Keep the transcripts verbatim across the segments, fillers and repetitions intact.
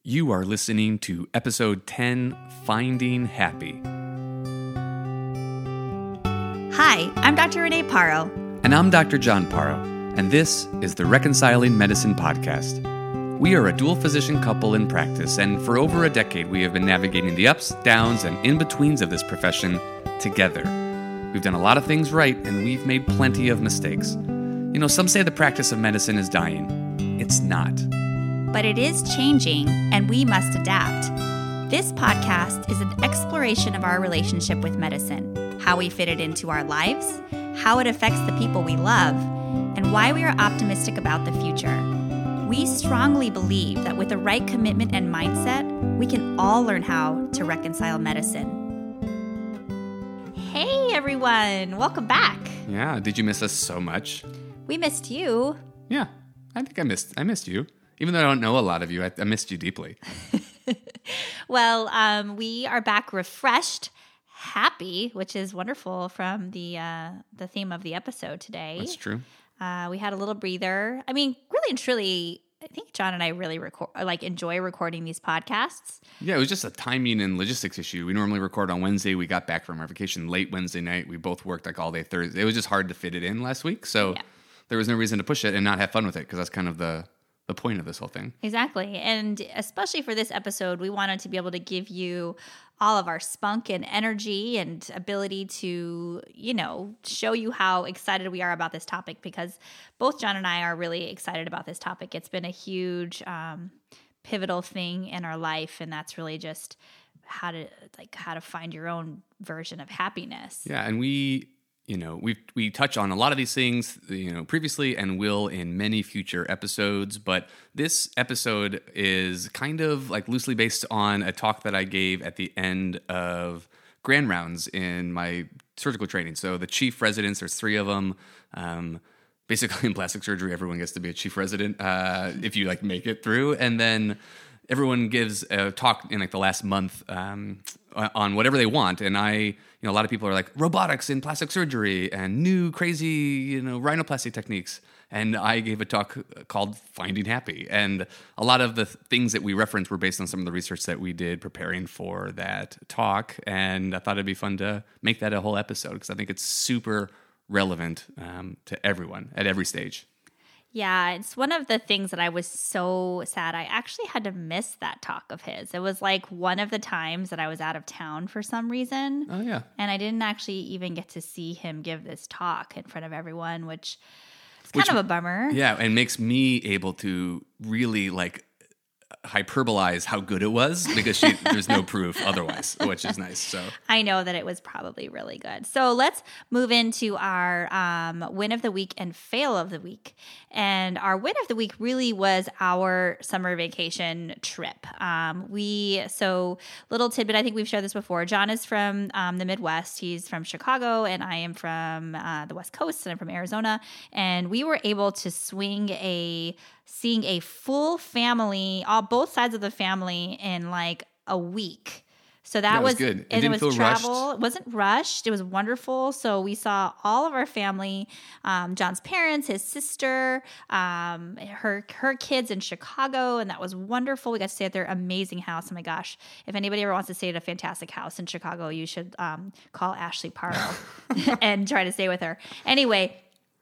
You are listening to episode ten, Finding Happy. Hi, I'm Doctor Renee Parro. And I'm Doctor John Parro, and this is the Reconciling Medicine Podcast. We are a dual physician couple in practice, and for over a decade we have been navigating the ups, downs, and in-betweens of this profession together. We've done a lot of things right, and we've made plenty of mistakes. You know, some say the practice of medicine is dying. It's not. But it is changing, and we must adapt. This podcast is an exploration of our relationship with medicine, how we fit it into our lives, how it affects the people we love, and why we are optimistic about the future. We strongly believe that with the right commitment and mindset, we can all learn how to reconcile medicine. Hey everyone, welcome back. Yeah, did you miss us so much? We missed you. Yeah, I think I missed I missed you. Even though I don't know a lot of you, I, I missed you deeply. Well, um, we are back refreshed, happy, which is wonderful from the uh, the theme of the episode today. That's true. Uh, we had a little breather. I mean, really and truly, I think John and I really record, like enjoy recording these podcasts. Yeah, it was just a timing and logistics issue. We normally record on Wednesday. We got back from our vacation late Wednesday night. We both worked like all day Thursday. It was just hard to fit it in last week. So yeah. There was no reason to push it and not have fun with it because that's kind of the... the point of this whole thing. Exactly. And especially for this episode, we wanted to be able to give you all of our spunk and energy and ability to, you know, show you how excited we are about this topic because both John and I are really excited about this topic. It's been a huge um, pivotal thing in our life, and that's really just how to like how to find your own version of happiness. Yeah, and we You know, we we touch on a lot of these things, you know, previously and will in many future episodes. But this episode is kind of like loosely based on a talk that I gave at the end of grand rounds in my surgical training. So the chief residents, there's three of them. Um, basically in plastic surgery, everyone gets to be a chief resident uh, if you like make it through. And then everyone gives a talk in like the last month um, on whatever they want. And I, you know, a lot of people are like robotics in plastic surgery and new crazy, you know, rhinoplasty techniques. And I gave a talk called Finding Happy. And a lot of the things that we referenced were based on some of the research that we did preparing for that talk. And I thought it'd be fun to make that a whole episode because I think it's super relevant um, to everyone at every stage. Yeah, it's one of the things that I was so sad. I actually had to miss that talk of his. It was like one of the times that I was out of town for some reason. Oh, yeah. And I didn't actually even get to see him give this talk in front of everyone, which is kind which, of a bummer. Yeah, and makes me able to really like hyperbolize how good it was because she, there's no proof otherwise, which is nice. So I know that it was probably really good. So let's move into our um, win of the week and fail of the week. And our win of the week really was our summer vacation trip. Um, we so little tidbit. I think we've shared this before. John is from um, the Midwest. He's from Chicago, and I am from uh, the West Coast, and I'm from Arizona. And we were able to swing a seeing a full family, all both sides of the family in like a week. So that, that was, was good. It and didn't it was feel travel. rushed. It wasn't rushed. It was wonderful. So we saw all of our family, um, John's parents, his sister, um, her her kids in Chicago, and that was wonderful. We got to stay at their amazing house. Oh my gosh! If anybody ever wants to stay at a fantastic house in Chicago, you should um, call Ashley Parro and try to stay with her. Anyway.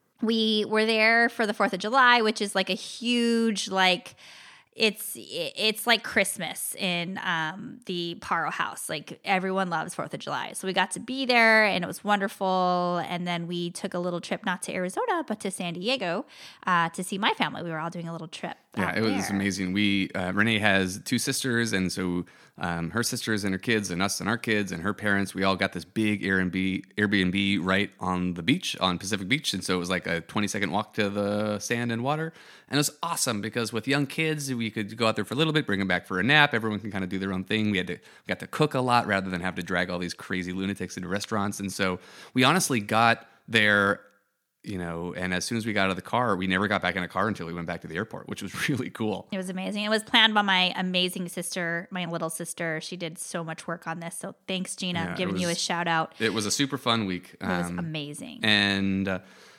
We were there for the fourth of July, which is like a huge, like, it's it's like Christmas in um, the Parro house. Like, everyone loves fourth of July. So we got to be there, and it was wonderful. And then we took a little trip, not to Arizona, but to San Diego uh, to see my family. We were all doing a little trip. Yeah, it was there. amazing. We uh, Renee has two sisters, and so um, her sisters and her kids, and us and our kids, and her parents, we all got this big Airbnb, Airbnb right on the beach, on Pacific Beach, and so it was like a twenty-second walk to the sand and water, and it was awesome because with young kids, we could go out there for a little bit, bring them back for a nap. Everyone can kind of do their own thing. We had to we got to cook a lot rather than have to drag all these crazy lunatics into restaurants, and so we honestly got there. You know, and as soon as we got out of the car, we never got back in a car until we went back to the airport, which was really cool. It was amazing. It was planned by my amazing sister, my little sister. She did so much work on this. So thanks, Gina. Yeah, I'm giving was, you a shout out. It was a super fun week. It was um, amazing. And uh,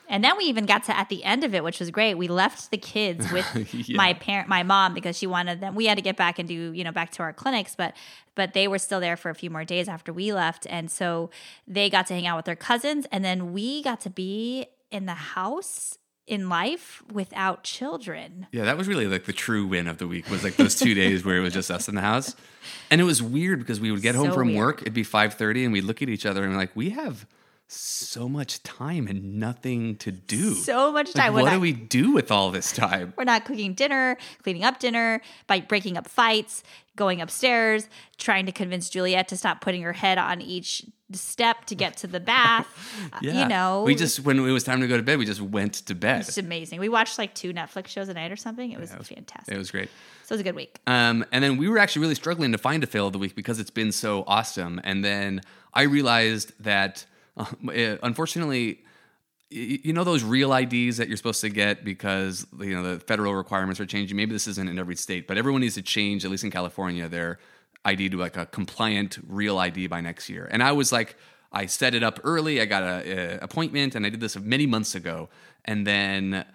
And then we even got to, at the end of it, which was great, we left the kids with Yeah. my parent, my mom, because she wanted them. We had to get back and do, you know, back to our clinics, but but they were still there for a few more days after we left. And so they got to hang out with their cousins. And then we got to be in the house in life without children. Yeah, that was really like the true win of the week, was like those two days where it was just us in the house. And it was weird because we would get home So from weird. work, it'd be five thirty, and we'd look at each other and we're like, we have so much time and nothing to do. So much Like, time. what We're do not- we do with all this time? We're not cooking dinner, cleaning up dinner, by breaking up fights, going upstairs, trying to convince Juliet to stop putting her head on each step to get to the bath. Uh, Yeah. You know, we just, when it was time to go to bed, we just went to bed. it's amazing. We watched like two Netflix shows a night or something. It was, it was- fantastic. It was great. So it was a good week. Um, and then we were actually really struggling to find a fail of the week because it's been so awesome. And then I realized that, uh, unfortunately, y- you know those real I Ds that you're supposed to get because you know the federal requirements are changing. Maybe this isn't in every state, but everyone needs to change, at least in California, their I D to like a compliant real I D by next year. And I was like, I set it up early. I got a, a appointment, and I did this many months ago. And then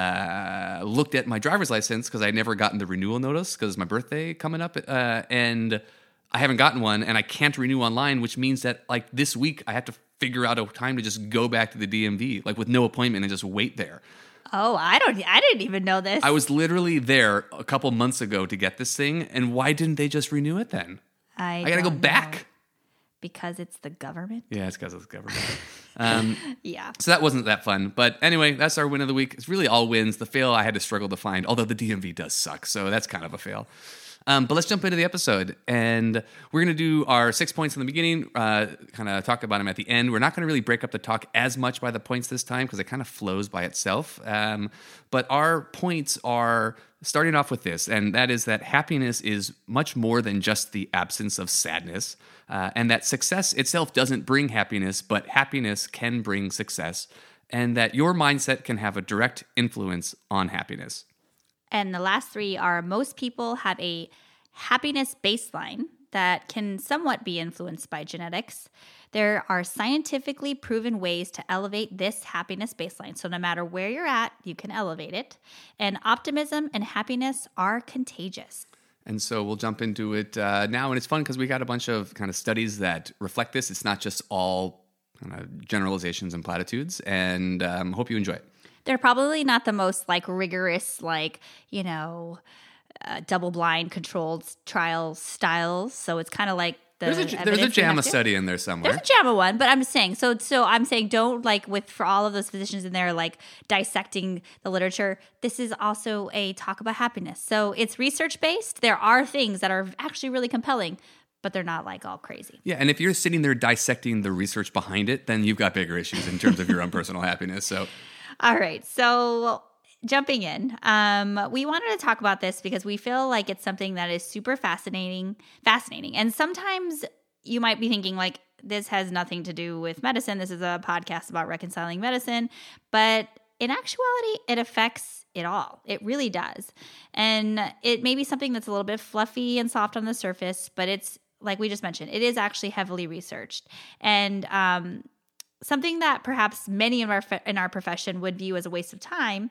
uh, looked at my driver's license because I'd never gotten the renewal notice because it's my birthday coming up, uh, and I haven't gotten one, and I can't renew online, which means that like this week I have to figure out a time to just go back to the D M V, like with no appointment, and just wait there. Oh, I don't. I didn't even know this. I was literally there a couple months ago to get this thing, and why didn't they just renew it then? I, I gotta go don't know. back. Because it's the government. Yeah, it's because of the government. Um, Yeah. so that wasn't that fun. But anyway, that's our win of the week. It's really all wins. The fail I had to struggle to find, although the D M V does suck. So that's kind of a fail. Um, but let's jump into the episode. And we're going to do our six points in the beginning, uh, kind of talk about them at the end. We're not going to really break up the talk as much by the points this time because it kind of flows by itself. Um, but our points are starting off with this, and that is that happiness is much more than just the absence of sadness. Uh, and that success itself doesn't bring happiness, but happiness can bring success, and that your mindset can have a direct influence on happiness. And the last three are most people have a happiness baseline that can somewhat be influenced by genetics. There are scientifically proven ways to elevate this happiness baseline. So no matter where you're at, you can elevate it. And optimism and happiness are contagious. And so we'll jump into it uh, now. And it's fun because we got a bunch of kind of studies that reflect this. It's not just all kind of generalizations and platitudes. And um, hope you enjoy it. They're probably not the most like rigorous, like, you know, uh, double blind controlled trial styles. So it's kind of like the There's a, there's a evidence you JAMA have to- study in there somewhere. There's a JAMA one, but I'm saying so. So I'm saying don't like with for all of those physicians in there like dissecting the literature. This is also a talk about happiness. So it's research based. There are things that are actually really compelling, but they're not like all crazy. Yeah, and if you're sitting there dissecting the research behind it, then you've got bigger issues in terms of your own personal happiness. So All right, so jumping in, um, we wanted to talk about this because we feel like it's something that is super fascinating, fascinating, and sometimes you might be thinking like this has nothing to do with medicine. This is a podcast about reconciling medicine, but in actuality, it affects it all. It really does, and it may be something that's a little bit fluffy and soft on the surface, but it's like we just mentioned, it is actually heavily researched, and um, something that perhaps many in our in our profession would view as a waste of time,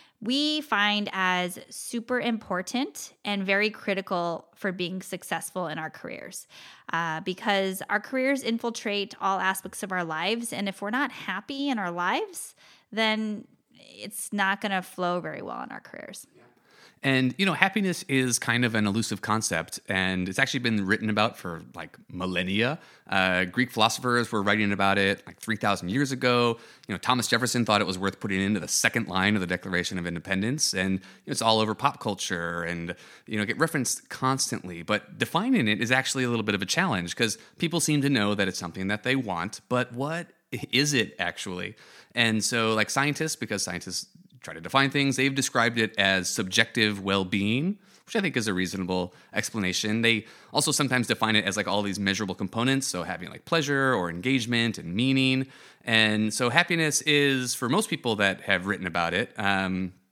we find as super important and very critical for being successful in our careers, uh, because our careers infiltrate all aspects of our lives, and if we're not happy in our lives, then it's not going to flow very well in our careers. And, you know, happiness is kind of an elusive concept, and it's actually been written about for like millennia. Uh, Greek philosophers were writing about it like three thousand years ago. You know, Thomas Jefferson thought it was worth putting into the second line of the Declaration of Independence, and you know, it's all over pop culture and, you know, get referenced constantly. But defining it is actually a little bit of a challenge because people seem to know that it's something that they want, but what is it actually? And so, like scientists, because scientists try to define things, they've described it as subjective well-being, which I think is a reasonable explanation. They also sometimes define it as like all these measurable components, so having like pleasure or engagement and meaning. And so happiness is, for most people that have written about it, um,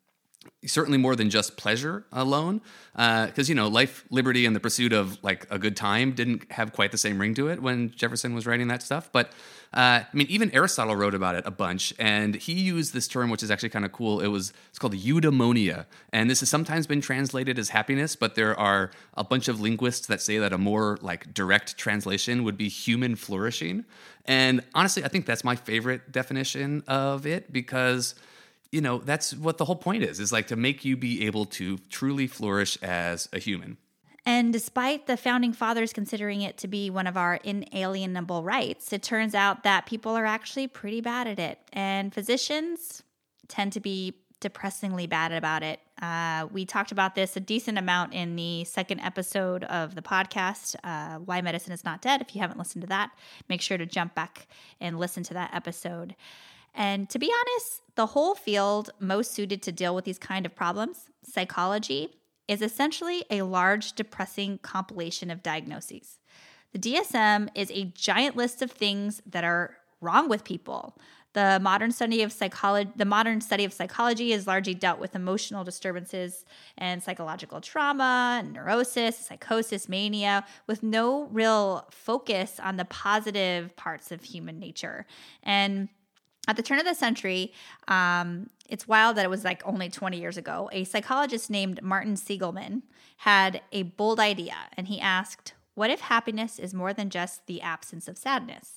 certainly more than just pleasure alone, because uh, you know, life, liberty, and the pursuit of like a good time didn't have quite the same ring to it when Jefferson was writing that stuff. But uh, I mean, even Aristotle wrote about it a bunch, and he used this term, which is actually kind of cool. It was it's called eudaimonia, and this has sometimes been translated as happiness, but there are a bunch of linguists that say that a more like direct translation would be human flourishing. And honestly, I think that's my favorite definition of it, because you know, that's what the whole point is, is like to make you be able to truly flourish as a human. And despite the founding fathers considering it to be one of our inalienable rights, it turns out that people are actually pretty bad at it. And physicians tend to be depressingly bad about it. Uh, we talked about this a decent amount in the second episode of the podcast, uh, Why Medicine is Not Dead. If you haven't listened to that, make sure to jump back and listen to that episode. And to be honest, the whole field most suited to deal with these kind of problems, psychology, is essentially a large, depressing compilation of diagnoses. The D S M is a giant list of things that are wrong with people. The modern study of psychology, the modern study of psychology is largely dealt with emotional disturbances and psychological trauma, neurosis, psychosis, mania, with no real focus on the positive parts of human nature. And at the turn of the century, um, it's wild that it was like only twenty years ago, a psychologist named Martin Seligman had a bold idea, and he asked, what if happiness is more than just the absence of sadness?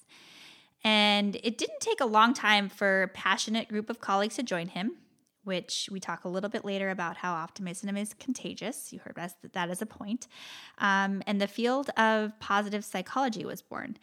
And it didn't take a long time for a passionate group of colleagues to join him, which we talk a little bit later about how optimism is contagious. You heard that as a point. Um, and the field of positive psychology was born.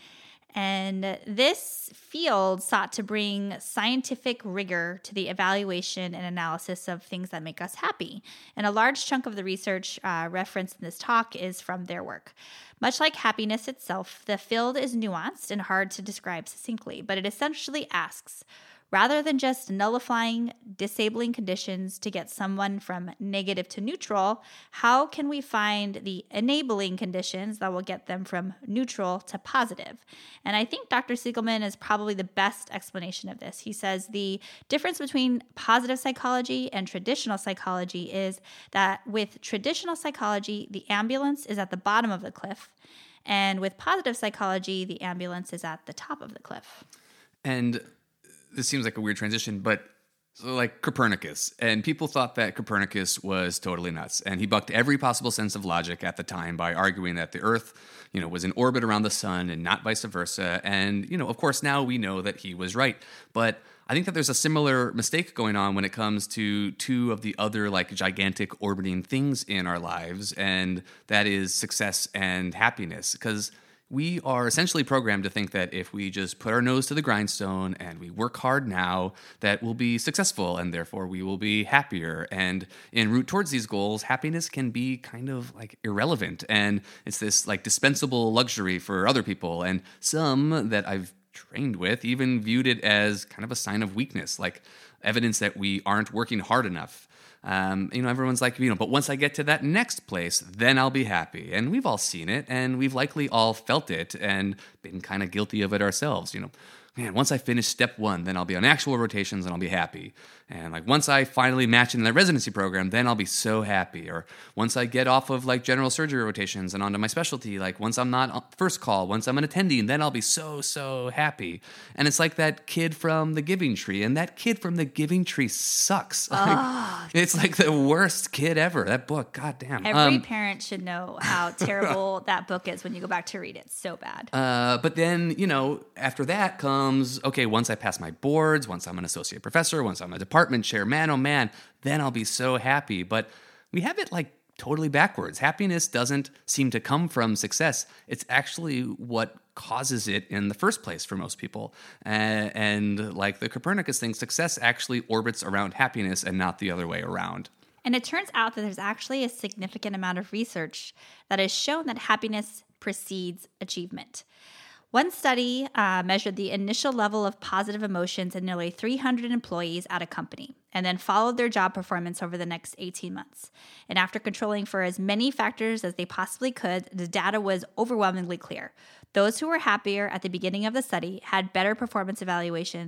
And this field sought to bring scientific rigor to the evaluation and analysis of things that make us happy. And a large chunk of the research uh, referenced in this talk is from their work. Much like happiness itself, the field is nuanced and hard to describe succinctly, but it essentially asks, rather than just nullifying disabling conditions to get someone from negative to neutral, how can we find the enabling conditions that will get them from neutral to positive? And I think Doctor Seligman is probably the best explanation of this. He says the difference between positive psychology and traditional psychology is that with traditional psychology, the ambulance is at the bottom of the cliff, and with positive psychology, the ambulance is at the top of the cliff. And this seems like a weird transition, but so like Copernicus, and people thought that Copernicus was totally nuts, and he bucked every possible sense of logic at the time by arguing that the Earth, you know, was in orbit around the sun and not vice versa. And you know, of course, now we know that he was right, but I think that there's a similar mistake going on when it comes to two of the other like gigantic orbiting things in our lives, and that is success and happiness, because we are essentially programmed to think that if we just put our nose to the grindstone and we work hard now, that we'll be successful and therefore we will be happier. And en route towards these goals, happiness can be kind of like irrelevant. And it's this like dispensable luxury for other people. And some that I've trained with even viewed it as kind of a sign of weakness, like evidence that we aren't working hard enough. Um, you know, everyone's like, you know, but once I get to that next place, then I'll be happy. And we've all seen it, and we've likely all felt it and been kind of guilty of it ourselves. You know, man, once I finish step one, then I'll be on actual rotations and I'll be happy. And like once I finally match in the residency program, then I'll be so happy. Or once I get off of like general surgery rotations and onto my specialty, like once I'm not on first call, once I'm an attending, then I'll be so, so happy. And it's like that kid from The Giving Tree, and that kid from The Giving Tree sucks. Oh. Like, it's like the worst kid ever. That book, goddamn. Every um, parent should know how terrible that book is when you go back to read it. It's so bad. Uh, but then, you know, after that comes, okay, once I pass my boards, once I'm an associate professor, once I'm a department chair, man, oh man, then I'll be so happy. But we have it like totally backwards. Happiness doesn't seem to come from success. It's actually what causes it in the first place for most people. Uh, and like the Copernicus thing, success actually orbits around happiness and not the other way around. And it turns out that there's actually a significant amount of research that has shown that happiness precedes achievement. One study uh, measured the initial level of positive emotions in nearly three hundred employees at a company, and then followed their job performance over the next eighteen months. And after controlling for as many factors as they possibly could, the data was overwhelmingly clear. Those who were happier at the beginning of the study had better performance evaluations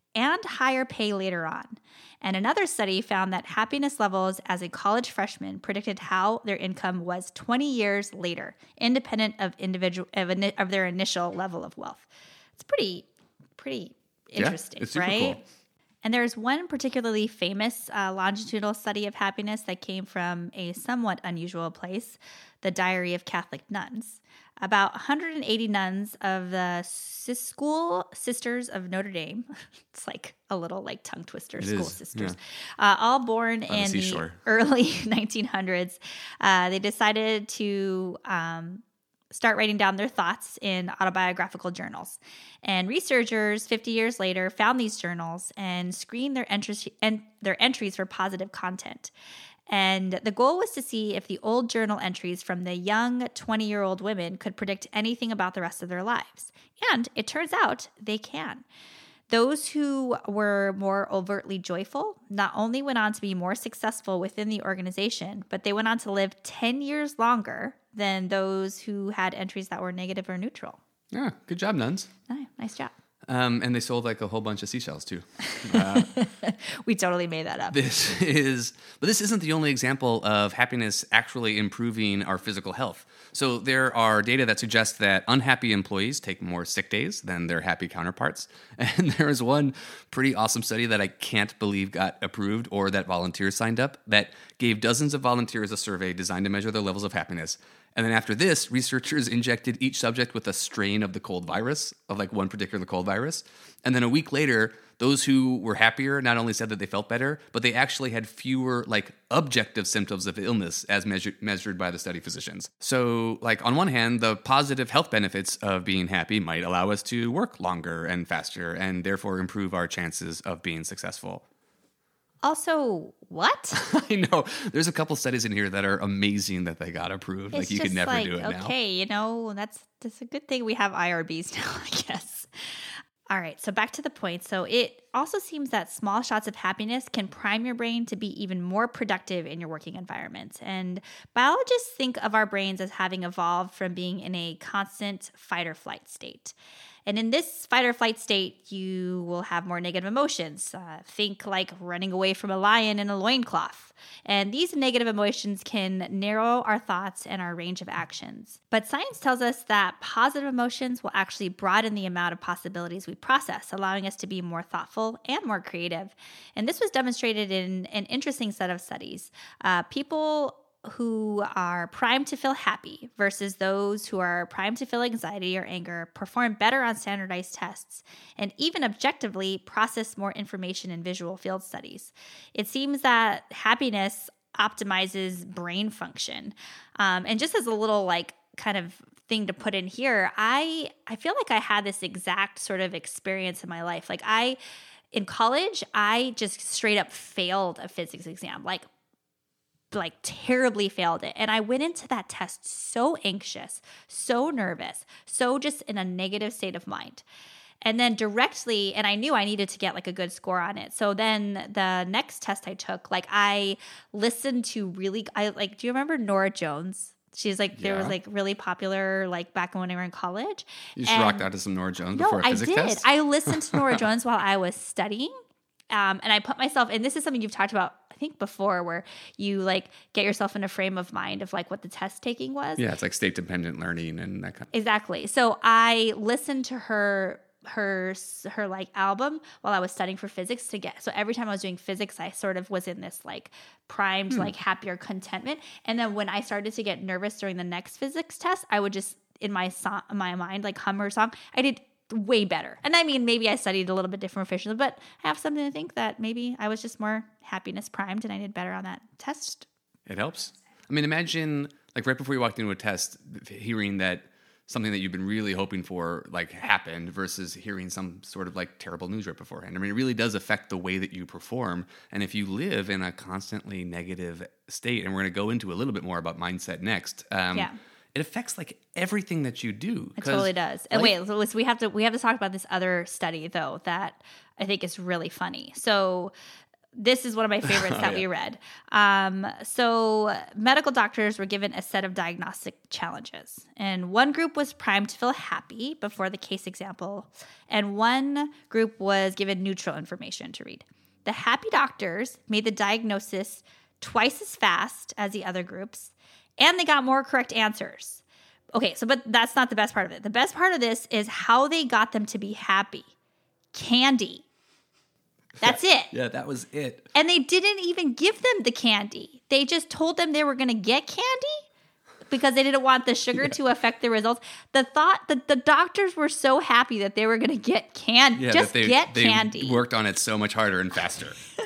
and higher pay later on. And another study found that happiness levels as a college freshman predicted how their income was twenty years later, independent of individual of, ini- of their initial level of wealth. It's pretty, pretty interesting, yeah, it's super right? Cool. And there's one particularly famous uh, longitudinal study of happiness that came from a somewhat unusual place, the Diary of Catholic Nuns. About one hundred eighty nuns of the Sis- School Sisters of Notre Dame, it's like a little like tongue twister, it School is. Sisters, yeah. uh, all born On in the, the early nineteen hundreds. Uh, they decided to um, start writing down their thoughts in autobiographical journals. And researchers fifty years later found these journals and screened their entries, en- their entries for positive content. And the goal was to see if the old journal entries from the young twenty-year-old women could predict anything about the rest of their lives. And it turns out they can. Those who were more overtly joyful not only went on to be more successful within the organization, but they went on to live ten years longer than those who had entries that were negative or neutral. Yeah, good job, nuns. Oh, nice job. Um, and they sold like a whole bunch of seashells too. Uh, we totally made that up. This is, but this isn't the only example of happiness actually improving our physical health. So there are data that suggest that unhappy employees take more sick days than their happy counterparts. And there is one pretty awesome study that I can't believe got approved or that volunteers signed up that gave dozens of volunteers a survey designed to measure their levels of happiness. And then after this, researchers injected each subject with a strain of the cold virus, of like one particular cold virus. And then a week later, those who were happier not only said that they felt better, but they actually had fewer like objective symptoms of illness as measured measured by the study physicians. So like on one hand, the positive health benefits of being happy might allow us to work longer and faster and therefore improve our chances of being successful. Also, what? I know. There's a couple studies in here that are amazing that they got approved. It's like you just could never like, do it now. Okay, you know, that's that's a good thing we have I R Bs now, I guess. All right, so back to the point. So it also seems that small shots of happiness can prime your brain to be even more productive in your working environment. And biologists think of our brains as having evolved from being in a constant fight or flight state. And in this fight or flight state, you will have more negative emotions. Uh, think like running away from a lion in a loincloth. And these negative emotions can narrow our thoughts and our range of actions. But science tells us that positive emotions will actually broaden the amount of possibilities we process, allowing us to be more thoughtful and more creative. And this was demonstrated in an interesting set of studies. Uh, people who are primed to feel happy versus those who are primed to feel anxiety or anger perform better on standardized tests and even objectively process more information in visual field studies. It seems that happiness optimizes brain function. Um, and just as a little like kind of thing to put in here, I I feel like I had this exact sort of experience in my life. Like I, in college, I just straight up failed a physics exam. Like like terribly failed it. And I went into that test so anxious, so nervous, so just in a negative state of mind. And then directly, and I knew I needed to get like a good score on it. So then the next test I took, like I listened to really, I like, do you remember Nora Jones? She's like, there Yeah. was like really popular, like back when we were in college. You just And rocked out to some Nora Jones no, before a I physics did. test? I listened to Nora Jones while I was studying. Um, and I put myself, and this is something you've talked about, I think before, where you like get yourself in a frame of mind of like what the test taking was. Yeah, it's like state dependent learning and that kind of. Exactly. So I listened to her her her like album while I was studying for physics to get. So every time I was doing physics, I sort of was in this like primed, Hmm. like happier contentment. And then when I started to get nervous during the next physics test, I would just in my song, my mind like hum her song. I did way better. And I mean, maybe I studied a little bit different efficiently, but I have something to think that maybe I was just more happiness primed and I did better on that test. It helps. I mean, imagine like right before you walked into a test, hearing that something that you've been really hoping for like happened versus hearing some sort of like terrible news right beforehand. I mean, it really does affect the way that you perform. And if you live in a constantly negative state, and we're going to go into a little bit more about mindset next. Um, Yeah. It affects like everything that you do. It totally does. And like- wait, so we have to we have to talk about this other study though that I think is really funny. So this is one of my favorites that Oh, yeah. we read. Um, so medical doctors were given a set of diagnostic challenges. And one group was primed to feel happy before the case example. And one group was given neutral information to read. The happy doctors made the diagnosis twice as fast as the other groups. And they got more correct answers. Okay, so but that's not the best part of it. The best part of this is how they got them to be happy. Candy. That's it. Yeah, that was it. And they didn't even give them the candy. They just told them they were going to get candy because they didn't want the sugar yeah. to affect the results. The thought that the doctors were so happy that they were going to get candy. Yeah, just they, get they candy. Worked on it so much harder and faster.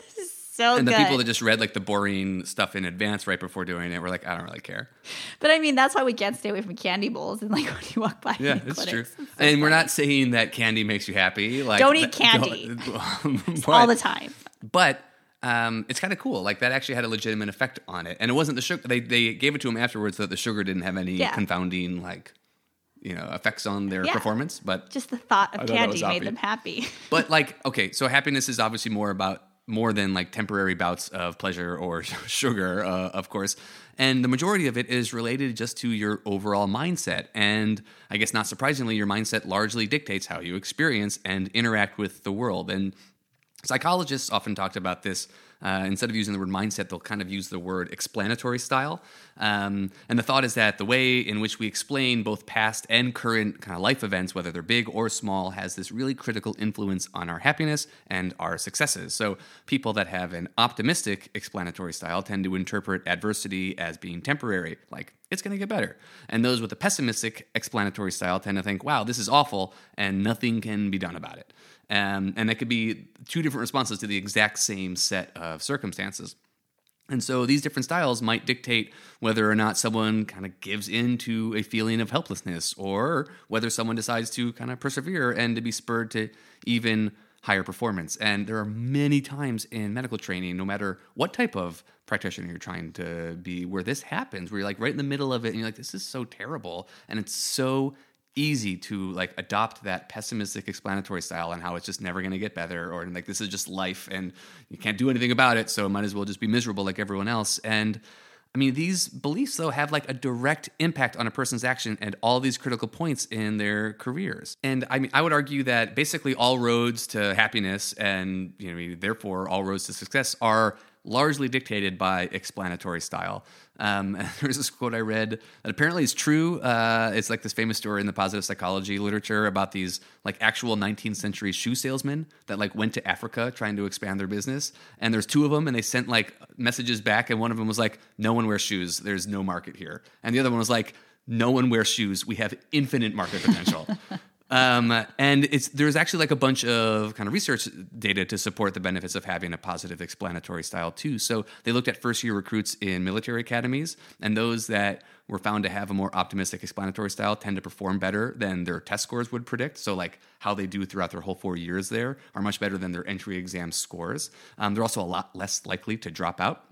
So and good. the people that just read like the boring stuff in advance right before doing it were like, I don't really care. But I mean, that's why we can't stay away from candy bowls and like when you walk by. Yeah, it's true. It's so and funny. we're not saying that candy makes you happy. Like don't eat that, candy don't, but, all the time. But um, it's kind of cool. Like that actually had a legitimate effect on it, and it wasn't the sugar. They they gave it to him afterwards so that the sugar didn't have any yeah. confounding like you know effects on their yeah. performance. But just the thought of candy made happy. them happy. But like, okay, so happiness is obviously more about. More than like temporary bouts of pleasure or sugar, uh, of course. And the majority of it is related just to your overall mindset. And I guess not surprisingly, your mindset largely dictates how you experience and interact with the world. And psychologists often talked about this. Uh, instead of using the word mindset, they'll kind of use the word explanatory style. Um, and the thought is that the way in which we explain both past and current kind of life events, whether they're big or small, has this really critical influence on our happiness and our successes. So people that have an optimistic explanatory style tend to interpret adversity as being temporary, like it's going to get better. And those with a pessimistic explanatory style tend to think, wow, this is awful, and nothing can be done about it. Um, and that could be two different responses to the exact same set of circumstances. And so these different styles might dictate whether or not someone kind of gives in to a feeling of helplessness or whether someone decides to kind of persevere and to be spurred to even higher performance. And there are many times in medical training, no matter what type of practitioner you're trying to be, where this happens, where you're like right in the middle of it and you're like, this is so terrible. And it's so easy to like adopt that pessimistic explanatory style and how it's just never going to get better, or like this is just life and you can't do anything about it, so it might as well just be miserable like everyone else. And I mean, these beliefs though have like a direct impact on a person's action at all these critical points in their careers. And I mean, I would argue that basically all roads to happiness and you know therefore all roads to success are largely dictated by explanatory style. Um, there's this quote I read that apparently is true. Uh, it's like this famous story in the positive psychology literature about these like actual nineteenth century shoe salesmen that like went to Africa trying to expand their business. And there's two of them and they sent like messages back. And one of them was like, no one wears shoes. There's no market here. And the other one was like, no one wears shoes. We have infinite market potential. Um, and it's there's actually like a bunch of kind of research data to support the benefits of having a positive explanatory style too. So they looked at first year recruits in military academies, and those that were found to have a more optimistic explanatory style tend to perform better than their test scores would predict. So like how they do throughout their whole four years there are much better than their entry exam scores. Um, they're also a lot less likely to drop out.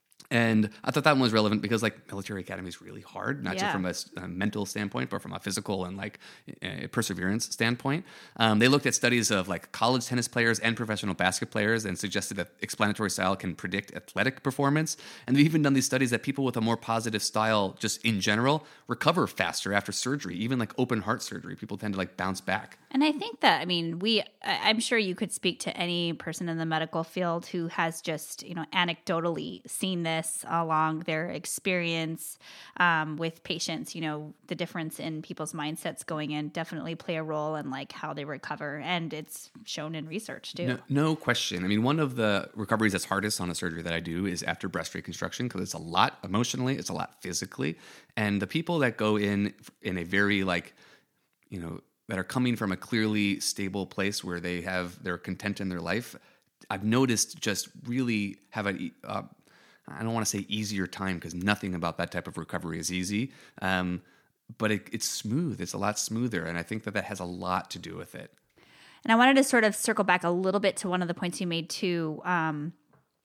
And I thought that one was relevant because like military academy is really hard, not yeah. just from a, a mental standpoint, but from a physical and like uh, perseverance standpoint. Um, they looked at studies of like college tennis players and professional basket players and suggested that explanatory style can predict athletic performance. And they've even done these studies that people with a more positive style just in general recover faster after surgery, even like open heart surgery. People tend to like bounce back. And I think that, I mean, we, I'm sure you could speak to any person in the medical field who has just, you know, anecdotally seen this along their experience um, with patients. You know, the difference in people's mindsets going in definitely play a role in like how they recover. And it's shown in research too. No, no question. I mean, one of the recoveries that's hardest on a surgery that I do is after breast reconstruction because it's a lot emotionally, it's a lot physically. And the people that go in in a very like, you know, that are coming from a clearly stable place where they have they're content in their life, I've noticed just really have a, uh, I don't want to say easier time because nothing about that type of recovery is easy, um, but it, it's smooth. It's a lot smoother, and I think that that has a lot to do with it. And I wanted to sort of circle back a little bit to one of the points you made too. Um,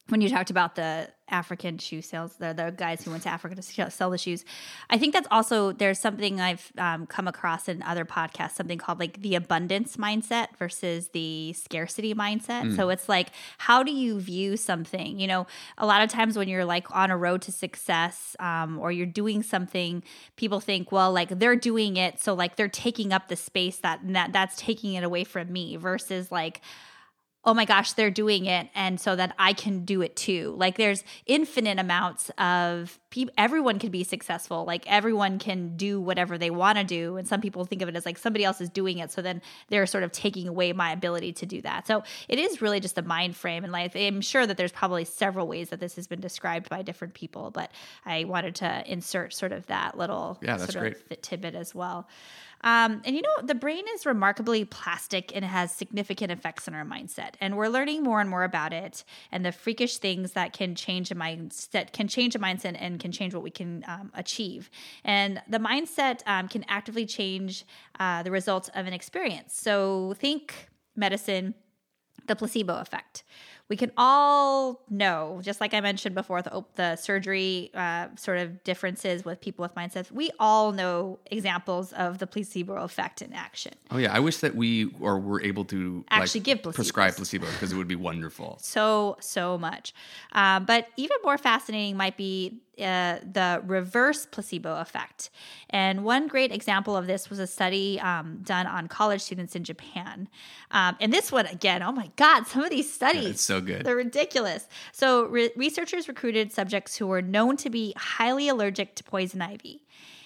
when you talked about the African shoe sales, the, the guys who went to Africa to sell the shoes, I think that's also, there's something I've um, come across in other podcasts, something called like the abundance mindset versus the scarcity mindset. Mm. So it's like, how do you view something? You know, a lot of times when you're like on a road to success um, or you're doing something, people think, well, like they're doing it, so like they're taking up the space that, that that's taking it away from me, versus like, oh my gosh, they're doing it, and so that I can do it too. Like there's infinite amounts of people, everyone can be successful. Like everyone can do whatever they want to do. And some people think of it as like somebody else is doing it, so then they're sort of taking away my ability to do that. So it is really just a mind frame. And like, I'm sure that there's probably several ways that this has been described by different people, but I wanted to insert sort of that little yeah, that's sort great. of tidbit as well. Um, and you know, the brain is remarkably plastic and it has significant effects on our mindset. And we're learning more and more about it and the freakish things that can change a mindset, can change a mindset and can change what we can um, achieve. And the mindset um, can actively change uh, the results of an experience. So think medicine, the placebo effect. We can all know, just like I mentioned before, the, the surgery uh, sort of differences with people with mindsets. We all know examples of the placebo effect in action. Oh yeah, I wish that we or were able to actually like, give placebos. prescribe placebo, because it would be wonderful. So so much, um, but even more fascinating might be uh, the reverse placebo effect. And one great example of this was a study um, done on college students in Japan. Um, and this one, again, oh my God, some of these studies. Yeah, it's so good. They're ridiculous. So re- researchers recruited subjects who were known to be highly allergic to poison ivy.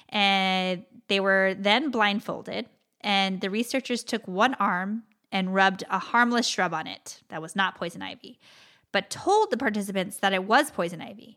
And they were then blindfolded. And the researchers took one arm and rubbed a harmless shrub on it that was not poison ivy, but told the participants that it was poison ivy.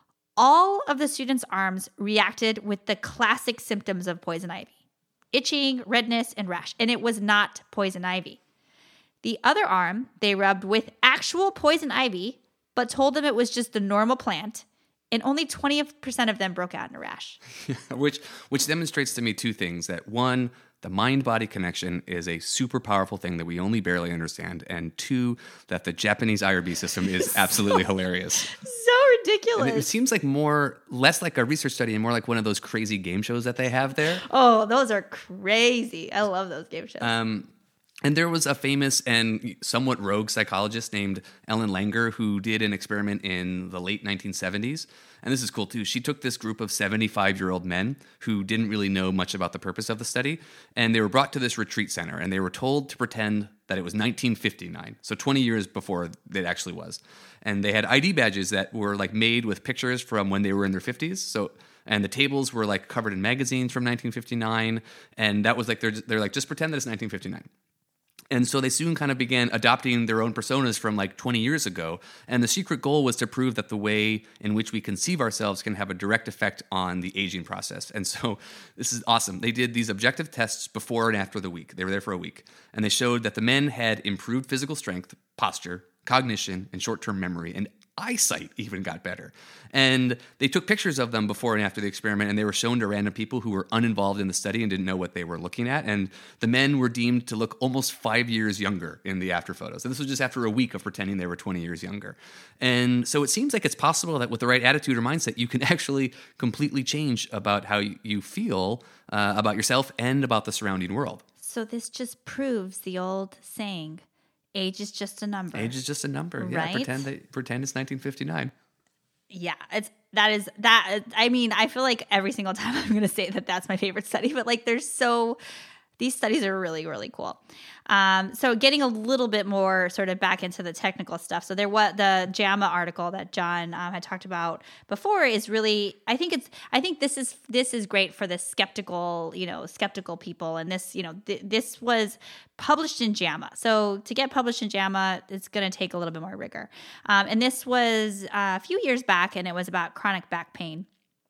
All of the students' arms reacted with the classic symptoms of poison ivy: itching, redness, and rash. And it was not poison ivy. The other arm they rubbed with actual poison ivy, but told them it was just the normal plant. And only twenty percent of them broke out in a rash. which which demonstrates to me two things. That one, the mind-body connection is a super powerful thing that we only barely understand. And two, that the Japanese I R B system is absolutely hilarious. So ridiculous. And it seems like more, less like a research study and more like one of those crazy game shows that they have there. Oh, those are crazy. I love those game shows. Um, And there was a famous and somewhat rogue psychologist named Ellen Langer who did an experiment in the late nineteen seventies. And this is cool too. She took this group of seventy-five-year-old men who didn't really know much about the purpose of the study. And they were brought to this retreat center and they were told to pretend that it was nineteen fifty-nine. So twenty years before it actually was. And they had I D badges that were like made with pictures from when they were in their fifties. So and the tables were like covered in magazines from nineteen fifty-nine. And that was like, they're, they're like, just pretend that it's nineteen fifty-nine. And so they soon kind of began adopting their own personas from like twenty years ago. And the secret goal was to prove that the way in which we conceive ourselves can have a direct effect on the aging process. And so this is awesome. They did these objective tests before and after the week. They were there for a week. And they showed that the men had improved physical strength, posture, cognition, and short-term memory. And eyesight even got better. And they took pictures of them before and after the experiment, and they were shown to random people who were uninvolved in the study and didn't know what they were looking at. And the men were deemed to look almost five years younger in the after photos. And this was just after a week of pretending they were twenty years younger. And so it seems like it's possible that with the right attitude or mindset, you can actually completely change about how you feel uh, about yourself and about the surrounding world. So this just proves the old saying, age is just a number. Age is just a number. Yeah, right? pretend that, pretend it's nineteen fifty-nine. Yeah, it's that is that. I mean, I feel like every single time I'm going to say that that's my favorite study, but like, there's so these studies are really, really cool. Um, so getting a little bit more sort of back into the technical stuff. So there was the JAMA article that John um, had talked about before is really, I think it's, I think this is, this is great for the skeptical, you know, skeptical people. And this, you know, th- this was published in JAMA. So to get published in JAMA, it's going to take a little bit more rigor. Um, and this was uh, a few years back, and it was about chronic back pain.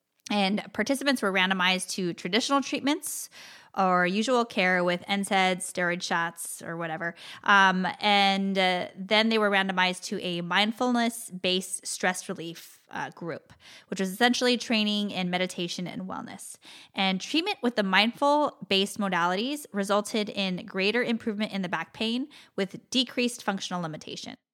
And participants were randomized to traditional treatments or usual care with N SAIDs, steroid shots, or whatever. Um, and uh, then they were randomized to a mindfulness-based stress relief uh, group, which was essentially training in meditation and wellness. And treatment with the mindful-based modalities resulted in greater improvement in the back pain with decreased functional limitation.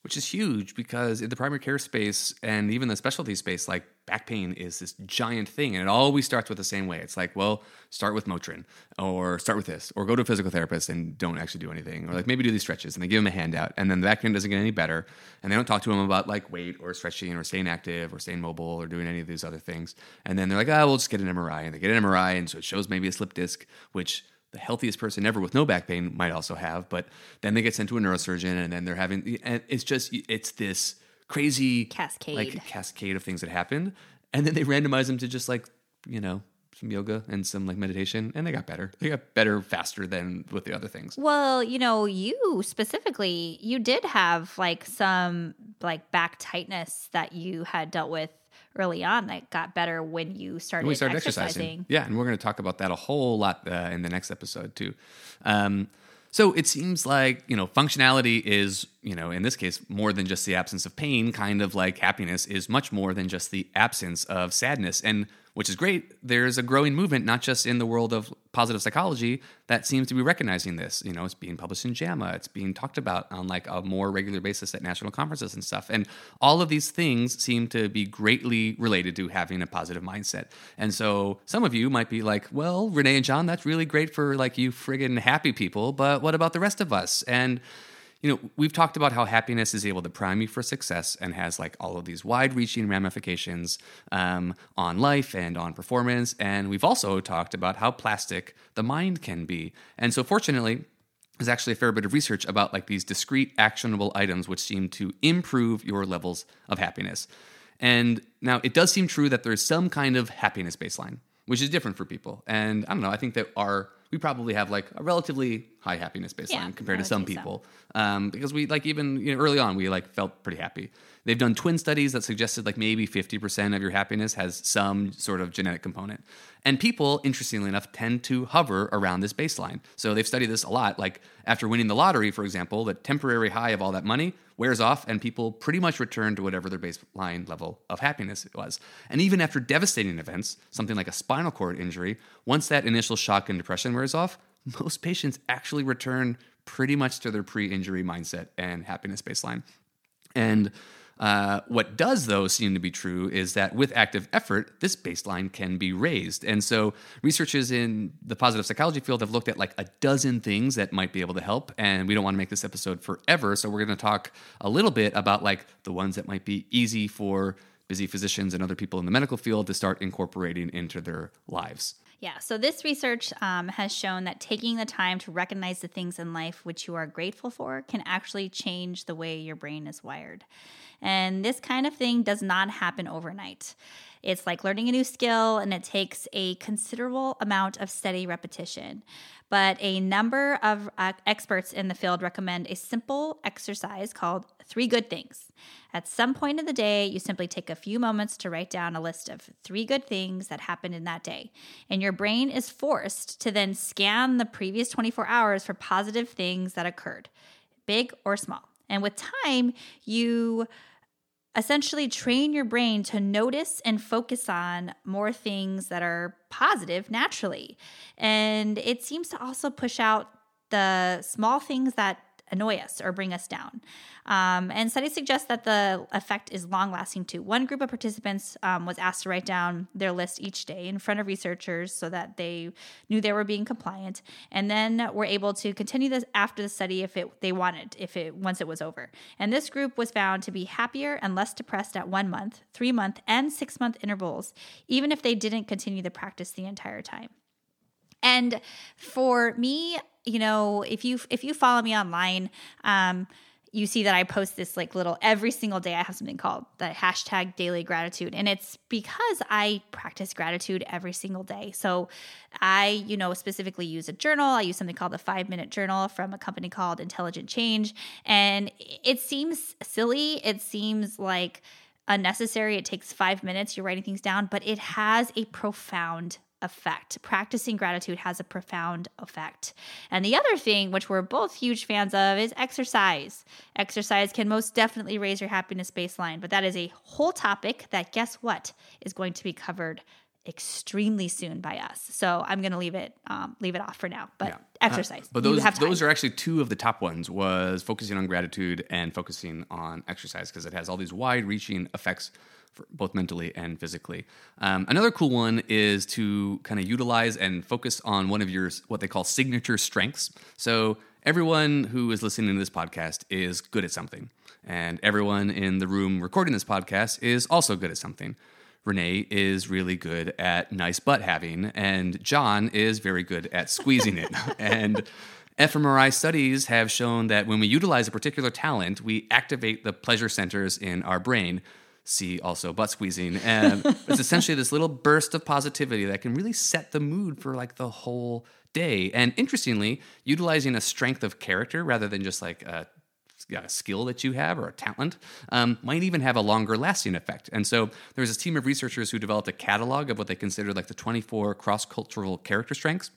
which is huge because in the primary care space and even the specialty space, like back pain is this giant thing. And it always starts with the same way. It's like, well, start with Motrin or start with this or go to a physical therapist and don't actually do anything. Or like maybe do these stretches and they give them a handout and then the back pain doesn't get any better. And they don't talk to them about like weight or stretching or staying active or staying mobile or doing any of these other things. And then they're like, oh, we'll just get an M R I. And they get an M R I and so it shows maybe a slip disc, which the healthiest person ever with no back pain might also have, but then they get sent to a neurosurgeon and then they're having, and it's just, it's this crazy cascade, like cascade of things that happen. And then they randomize them to just like, you know, some yoga and some like meditation and they got better. They got better faster than with the other things. Well, you know, you specifically, you did have like some like back tightness that you had dealt with early on that got better when you started, we started exercising. exercising. Yeah, and we're going to talk about that a whole lot uh, in the next episode too. Um, so it seems like, you know, functionality is, you know, in this case, more than just the absence of pain, kind of like happiness is much more than just the absence of sadness. And which is great. There's a growing movement, not just in the world of positive psychology, that seems to be recognizing this. You know, it's being published in JAMA. It's being talked about on like a more regular basis at national conferences and stuff. And all of these things seem to be greatly related to having a positive mindset. And so some of you might be like, well, Renee and John, that's really great for like you friggin' happy people, but what about the rest of us? And you know, we've talked about how happiness is able to prime you for success and has like all of these wide-reaching ramifications um, on life and on performance. And we've also talked about how plastic the mind can be. And so fortunately, there's actually a fair bit of research about like these discrete actionable items which seem to improve your levels of happiness. And now it does seem true that there's some kind of happiness baseline, which is different for people. And I don't know, I think that our we probably have like a relatively high happiness baseline yeah, compared I to some would say people. So. Um, because we like even you know, early on, we like felt pretty happy. They've done twin studies that suggested like maybe fifty percent of your happiness has some sort of genetic component. And people, interestingly enough, tend to hover around this baseline. So they've studied this a lot. Like after winning the lottery, for example, the temporary high of all that money wears off and people pretty much return to whatever their baseline level of happiness was. And even after devastating events, something like a spinal cord injury, once that initial shock and depression wears off, most patients actually return pretty much to their pre-injury mindset and happiness baseline. And uh, what does, though, seem to be true is that with active effort, this baseline can be raised. And so researchers in the positive psychology field have looked at like a dozen things that might be able to help. And we don't want to make this episode forever. So we're going to talk a little bit about like the ones that might be easy for busy physicians and other people in the medical field to start incorporating into their lives. Yeah, so this research um, has shown that taking the time to recognize the things in life which you are grateful for can actually change the way your brain is wired. And this kind of thing does not happen overnight. It's like learning a new skill, and it takes a considerable amount of steady repetition. But a number of uh, experts in the field recommend a simple exercise called Three Good Things. At some point in the day, you simply take a few moments to write down a list of three good things that happened in that day. And your brain is forced to then scan the previous twenty-four hours for positive things that occurred, big or small. And with time, you essentially train your brain to notice and focus on more things that are positive naturally. And it seems to also push out the small things that annoy us or bring us down. Um, and studies suggest that the effect is long-lasting too. One group of participants um, was asked to write down their list each day in front of researchers so that they knew they were being compliant, and then were able to continue this after the study if it they wanted, if it once it was over. And this group was found to be happier and less depressed at one month, three month, and six month intervals, even if they didn't continue the practice the entire time. And for me, you know, if you if you follow me online, um, you see that I post this like little every single day. I have something called the hashtag daily gratitude, and it's because I practice gratitude every single day. So I, you know, specifically use a journal. I use something called the five minute journal from a company called Intelligent Change, and it seems silly. It seems like unnecessary. It takes five minutes. You're writing things down, but it has a profound effect. Practicing gratitude has a profound effect. And the other thing, which we're both huge fans of, is exercise. Exercise can most definitely raise your happiness baseline, but that is a whole topic that, guess what, is going to be covered extremely soon by us. So I'm going to leave it um, leave it off for now. But Yeah. exercise. Uh, but You those have time. those are actually two of the top ones, was focusing on gratitude and focusing on exercise, because it has all these wide-reaching effects for both mentally and physically. Um, another cool one is to kind of utilize and focus on one of your what they call signature strengths. So everyone who is listening to this podcast is good at something, and everyone in the room recording this podcast is also good at something. Renee is really good at nice butt having, and John is very good at squeezing it. And fMRI studies have shown that when we utilize a particular talent, we activate the pleasure centers in our brain. See also butt squeezing. And it's essentially this little burst of positivity that can really set the mood for like the whole day. And interestingly, utilizing a strength of character rather than just like a Yeah, a skill that you have or a talent um, might even have a longer lasting effect. And so there's this team of researchers who developed a catalog of what they consider like the twenty-four cross-cultural character strengths.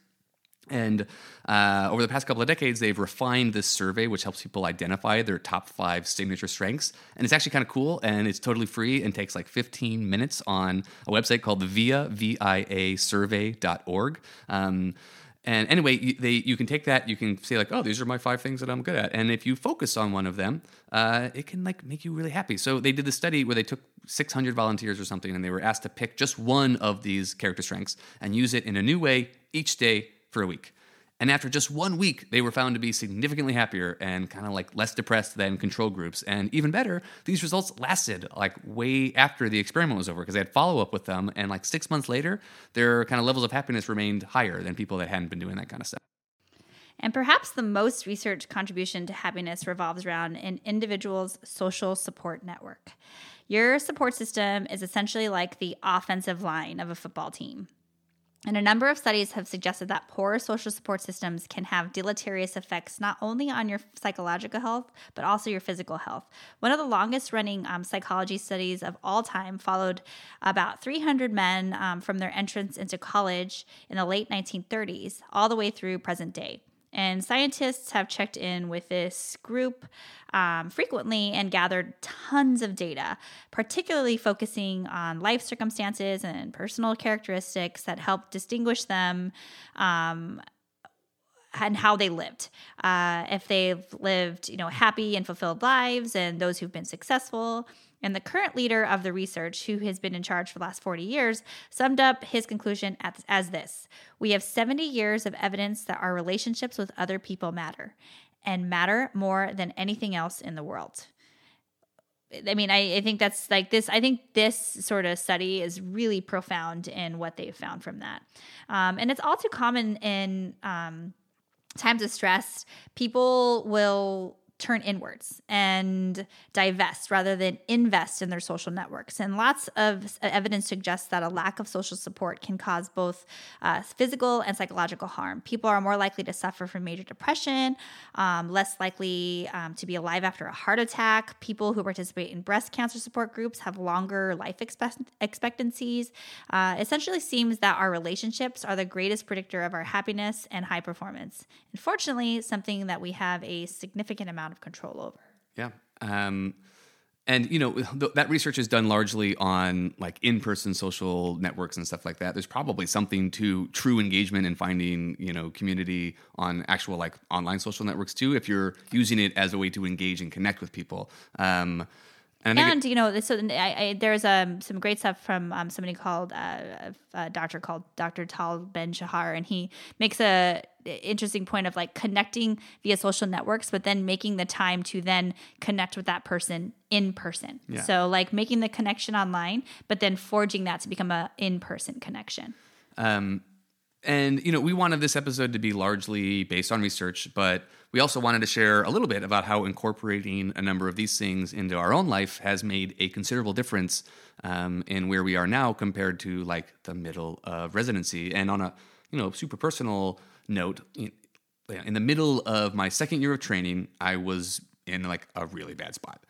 And uh, over the past couple of decades, they've refined this survey, which helps people identify their top five signature strengths. And it's actually kind of cool, and it's totally free and takes like fifteen minutes on a website called the V I A, V I A survey dot org. Um, And anyway, you, they, you can take that, you can say like, oh, these are my five things that I'm good at. And if you focus on one of them, uh, it can like make you really happy. So they did the study where they took six hundred volunteers or something, and they were asked to pick just one of these character strengths and use it in a new way each day for a week. And after just one week, they were found to be significantly happier and kind of like less depressed than control groups. And even better, these results lasted like way after the experiment was over, because they had follow up with them. And like six months later, their kind of levels of happiness remained higher than people that hadn't been doing that kind of stuff. And perhaps the most researched contribution to happiness revolves around an individual's social support network. Your support system is essentially like the offensive line of a football team. And a number of studies have suggested that poor social support systems can have deleterious effects not only on your psychological health, but also your physical health. One of the longest running um, psychology studies of all time followed about three hundred men um, from their entrance into college in the late nineteen thirties all the way through present day. And scientists have checked in with this group um, frequently and gathered tons of data, particularly focusing on life circumstances and personal characteristics that help distinguish them um, and how they lived. Uh, if they've lived, you know, happy and fulfilled lives, and those who've been successful. And the current leader of the research, who has been in charge for the last forty years, summed up his conclusion as, as this: we have seventy years of evidence that our relationships with other people matter, and matter more than anything else in the world. I mean, I, I think that's like this. I think this sort of study is really profound in what they've found from that. Um, and it's all too common in um, times of stress. People will turn inwards and divest rather than invest in their social networks. And lots of evidence suggests that a lack of social support can cause both uh, physical and psychological harm. People are more likely to suffer from major depression, um, less likely um, to be alive after a heart attack. People who participate in breast cancer support groups have longer life expect- expectancies. Uh, essentially seems that our relationships are the greatest predictor of our happiness and high performance. Unfortunately, something that we have a significant amount of control over. Yeah. Um, and, you know, th- that research is done largely on like in-person social networks and stuff like that. There's probably something to true engagement and finding, you know, community on actual like online social networks too, if you're using it as a way to engage and connect with people. Um, And, and it, you know, so I, I, there's um, some great stuff from um, somebody called uh, a doctor called Doctor Tal Ben Shahar, and he makes a interesting point of like connecting via social networks, but then making the time to then connect with that person in person. Yeah. So like making the connection online, but then forging that to become a in-person connection. Um, and you know, we wanted this episode to be largely based on research, but we also wanted to share a little bit about how incorporating a number of these things into our own life has made a considerable difference um, in where we are now compared to like the middle of residency. And on a you know super personal note, in the middle of my second year of training, I was in like a really bad spot.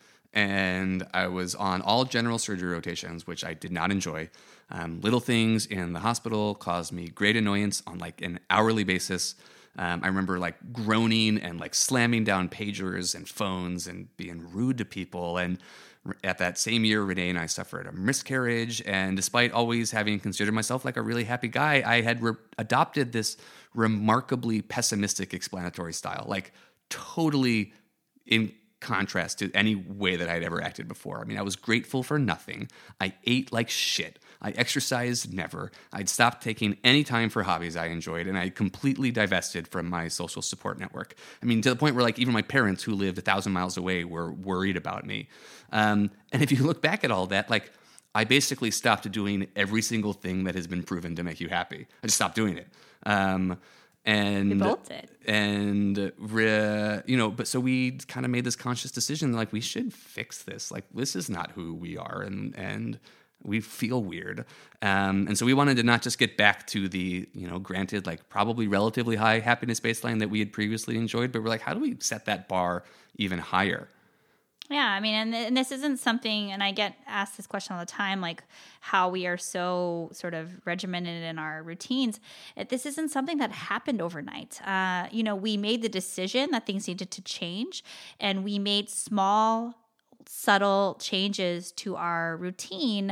And I was on all general surgery rotations, which I did not enjoy. Um, little things in the hospital caused me great annoyance on like an hourly basis. Um, I remember like groaning and like slamming down pagers and phones and being rude to people. And At that same year, Renee and I suffered a miscarriage. And despite always having considered myself like a really happy guy, I had re- adopted this remarkably pessimistic explanatory style, like totally in contrast to any way that I'd ever acted before. I mean, I was grateful for nothing. I ate like shit. I exercised never. I'd stopped taking any time for hobbies I enjoyed, and I completely divested from my social support network. I mean, to the point where like even my parents, who lived a thousand miles away, were worried about me. Um, and if you look back at all that, like I basically stopped doing every single thing that has been proven to make you happy. I just stopped doing it. Um, and We both did. And re, you know, but so we kind of made this conscious decision, like we should fix this. Like this is not who we are, and and we feel weird. Um, and so we wanted to not just get back to the, you know, granted, like probably relatively high happiness baseline that we had previously enjoyed, but we're like, how do we set that bar even higher? Yeah, I mean, and, and this isn't something, and I get asked this question all the time, like how we are so sort of regimented in our routines. It- This isn't something that happened overnight. Uh, you know, we made the decision that things needed to change, and we made small, subtle changes to our routine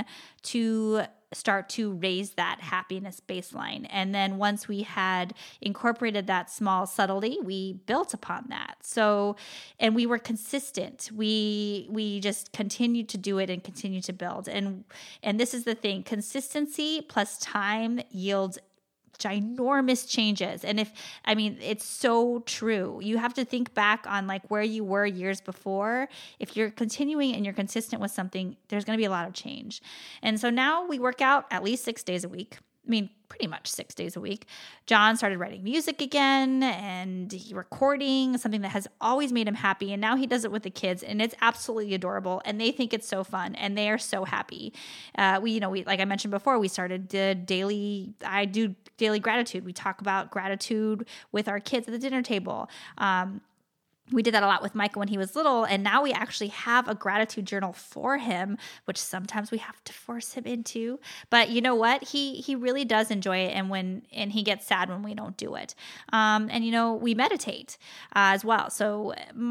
to start to raise that happiness baseline. And then once we had incorporated that small subtlety, we built upon that. So, and we were consistent. We we just continued to do it and continued to build. And and this is the thing, consistency plus time yields ginormous changes. And if, I mean, it's so true. You have to think back on like where you were years before. If you're continuing and you're consistent with something, there's going to be a lot of change. And so now we work out at least six days a week. I mean, pretty much six days a week. John started writing music again and he recording, something that has always made him happy. And now he does it with the kids, and it's absolutely adorable. And they think it's so fun, and they are so happy. Uh, we, you know, we like I mentioned before, we started the daily. I do daily gratitude. We talk about gratitude with our kids at the dinner table. Um, We did that a lot with Micah when he was little, and now we actually have a gratitude journal for him, which sometimes we have to force him into. But you know what? He he really does enjoy it, and when and he gets sad when we don't do it. Um, and you know, we meditate uh, as well. So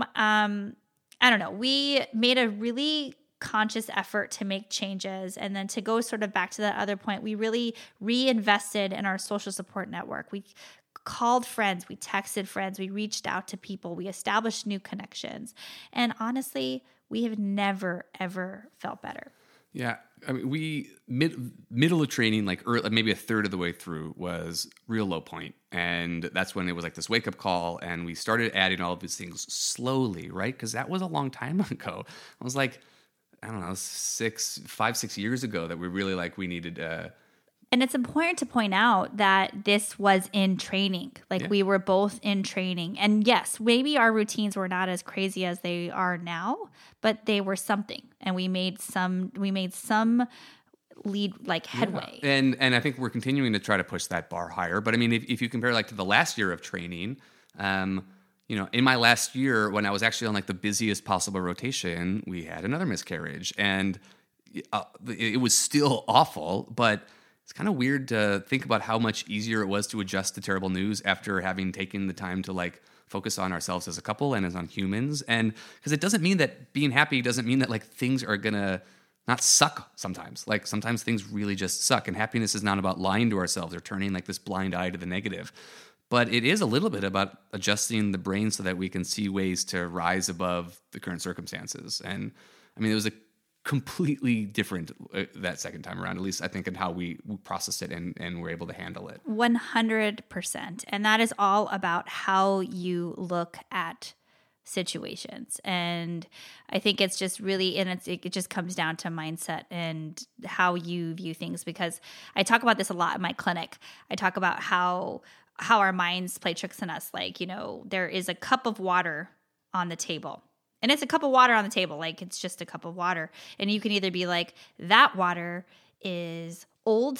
um, I don't know. We made a really conscious effort to make changes, and then to go sort of back to that other point, we really reinvested in our social support network. We called friends, we texted friends, we reached out to people, we established new connections. And honestly, we have never, ever felt better. Yeah. I mean, we, mid, middle of training, like early, maybe a third of the way through was real low point. And that's when it was like this wake up call. And we started adding all of these things slowly, right? Because that was a long time ago. I was like, I don't know, six, five, six years ago that we really like, we needed uh And it's important to point out that this was in training. Like Yeah. we were both in training. And yes, maybe our routines were not as crazy as they are now, but they were something. And we made some we made some lead like headway. Yeah. And and I think we're continuing to try to push that bar higher. But I mean, if, if you compare like to the last year of training, um, you know, in my last year when I was actually on like the busiest possible rotation, we had another miscarriage. And uh, it was still awful, but it's kind of weird to think about how much easier it was to adjust to terrible news after having taken the time to like focus on ourselves as a couple and as on humans. And because it doesn't mean that being happy doesn't mean that like things are gonna not suck sometimes. Like sometimes things really just suck, and happiness is not about lying to ourselves or turning like this blind eye to the negative. But it is a little bit about adjusting the brain so that we can see ways to rise above the current circumstances. And I mean, it was a completely different uh, that second time around, at least I think, in how we, we processed it and, and were able to handle it. one hundred percent. And that is all about how you look at situations. And I think it's just really, and it's, it just comes down to mindset and how you view things, because I talk about this a lot in my clinic. I talk about how how our minds play tricks on us. Like, you know, there is a cup of water on the table. And it's a cup of water on the table. Like, it's just a cup of water. And you can either be like, that water is old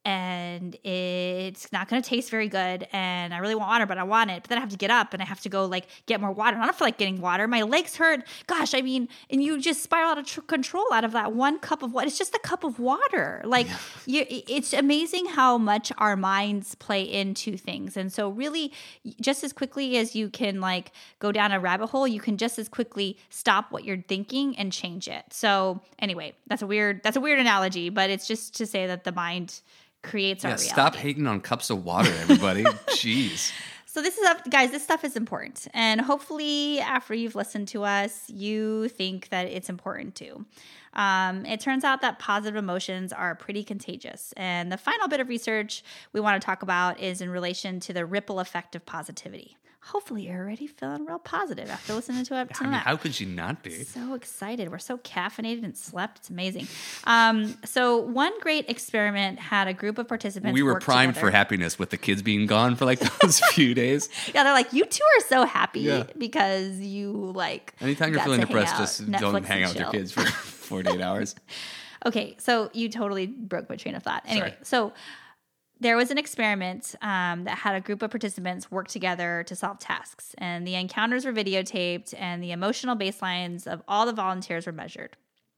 and it's not going to taste very good. And I really want water, but I want it. But then I have to get up and I have to go like get more water. And I don't feel like getting water. My legs hurt. Gosh, I mean, and you just spiral out of tr- control out of that one cup of water. It's just a cup of water. Like yeah. you, it's amazing how much our minds play into things. And so really just as quickly as you can like go down a rabbit hole, you can just as quickly stop what you're thinking and change it. So anyway, that's a weird, that's a weird analogy, but it's just to say that the mind creates yeah, our reality. Stop hating on cups of water, everybody. Jeez. So this is up, guys, this stuff is important. And hopefully after you've listened to us, you think that it's important too. Um, it turns out that positive emotions are pretty contagious. And the final bit of research we want to talk about is in relation to the ripple effect of positivity. Hopefully you're already feeling real positive after listening to it tonight. I mean, how could you not be? So excited. We're so caffeinated and slept. It's amazing. Um, so one great experiment had a group of participants We were work primed together. for happiness with the kids being gone for like those few days. Yeah, they're like, you two are so happy Yeah. because you like Anytime you're got feeling to hang depressed, out, just Netflix don't hang and out with your chill. kids for forty-eight hours. Okay, so you totally broke my train of thought. Anyway, Sorry. so there was an experiment um, that had a group of participants work together to solve tasks, and the encounters were videotaped, and the emotional baselines of all the volunteers were measured.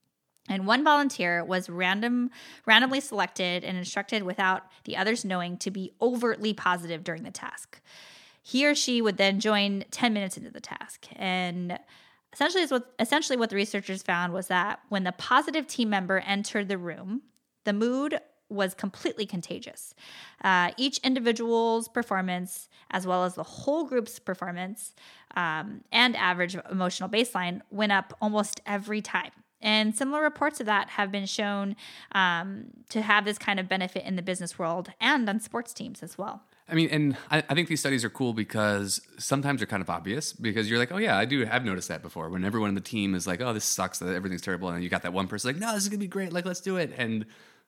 And one volunteer was random, randomly selected and instructed without the others knowing to be overtly positive during the task. He or she would then join ten minutes into the task, and essentially, is what essentially what the researchers found was that when the positive team member entered the room, the mood was completely contagious. Uh, each individual's performance, as well as the whole group's performance um, and average emotional baseline, went up almost every time. And similar reports of that have been shown um, to have this kind of benefit in the business world and on sports teams as well. I mean, and I, I think these studies are cool because sometimes they're kind of obvious because you're like, oh yeah, I do. I've noticed that before. When everyone on the team is like, oh, this sucks, that everything's terrible, and you got that one person like, no, this is gonna be great. Like, let's do it. And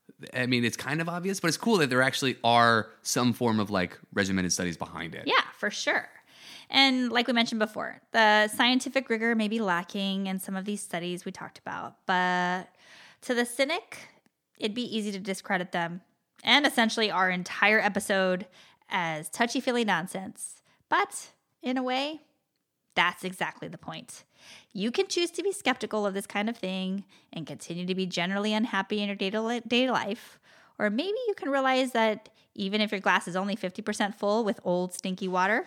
I mean, it's kind of obvious, but it's cool that there actually are some form of like regimented studies behind it. Yeah, for sure. And like we mentioned before, the scientific rigor may be lacking in some of these studies we talked about, but to the cynic, it'd be easy to discredit them and essentially our entire episode as touchy-feely nonsense. But in a way, that's exactly the point. You can choose to be skeptical of this kind of thing and continue to be generally unhappy in your day-to-day life, or maybe you can realize that even if your glass is only fifty percent full with old stinky water,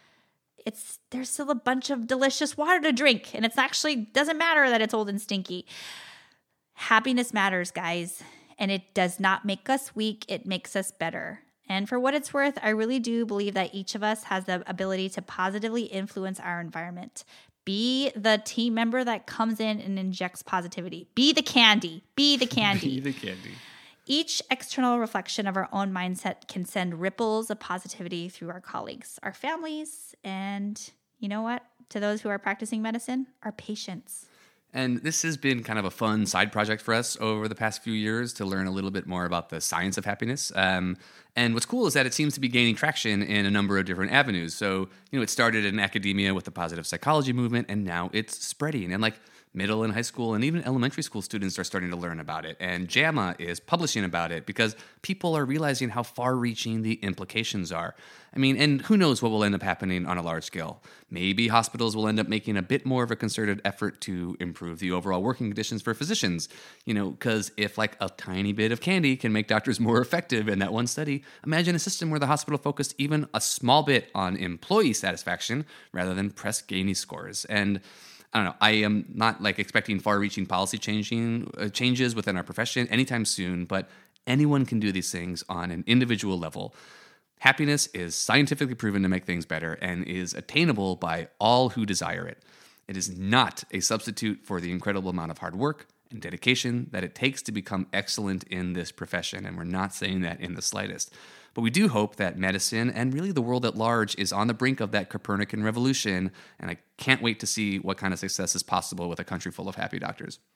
it's there's still a bunch of delicious water to drink, and it's actually doesn't matter that it's old and stinky. Happiness matters, guys, and it does not make us weak. It makes us better. And for what it's worth, I really do believe that each of us has the ability to positively influence our environment. Be the team member that comes in and injects positivity. Be the candy. Be the candy. Be the candy. Each external reflection of our own mindset can send ripples of positivity through our colleagues, our families, and you know what? To those who are practicing medicine, our patients. And this has been kind of a fun side project for us over the past few years to learn a little bit more about the science of happiness. Um, and what's cool is that it seems to be gaining traction in a number of different avenues. So, you know, it started in academia with the positive psychology movement, and now it's spreading. And like middle and high school and even elementary school students are starting to learn about it. And JAMA is publishing about it because people are realizing how far-reaching the implications are. I mean, and who knows what will end up happening on a large scale. Maybe hospitals will end up making a bit more of a concerted effort to improve the overall working conditions for physicians. You know, because if like a tiny bit of candy can make doctors more effective in that one study, imagine a system where the hospital focused even a small bit on employee satisfaction rather than press Gini scores. And I don't know. I am not like expecting far-reaching policy changing uh, changes within our profession anytime soon, but anyone can do these things on an individual level. Happiness is scientifically proven to make things better and is attainable by all who desire it. It is not a substitute for the incredible amount of hard work and dedication that it takes to become excellent in this profession, and we're not saying that in the slightest. But we do hope that medicine and really the world at large is on the brink of that Copernican revolution, and I can't wait to see what kind of success is possible with a country full of happy doctors.